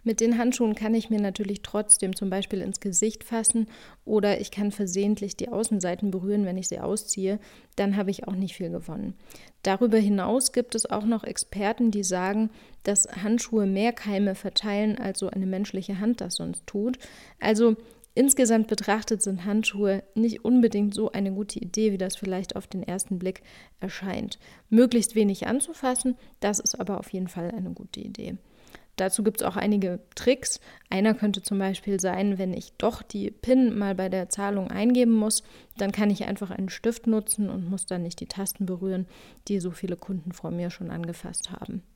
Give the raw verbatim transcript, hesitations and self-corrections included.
Mit den Handschuhen kann ich mir natürlich trotzdem zum Beispiel ins Gesicht fassen oder ich kann versehentlich die Außenseiten berühren, wenn ich sie ausziehe. Dann habe ich auch nicht viel gewonnen. Darüber hinaus gibt es auch noch Experten, die sagen, dass Handschuhe mehr Keime verteilen, als so eine menschliche Hand das sonst tut. Also insgesamt betrachtet sind Handschuhe nicht unbedingt so eine gute Idee, wie das vielleicht auf den ersten Blick erscheint. Möglichst wenig anzufassen, das ist aber auf jeden Fall eine gute Idee. Dazu gibt es auch einige Tricks. Einer könnte zum Beispiel sein, wenn ich doch die PIN mal bei der Zahlung eingeben muss, dann kann ich einfach einen Stift nutzen und muss dann nicht die Tasten berühren, die so viele Kunden vor mir schon angefasst haben.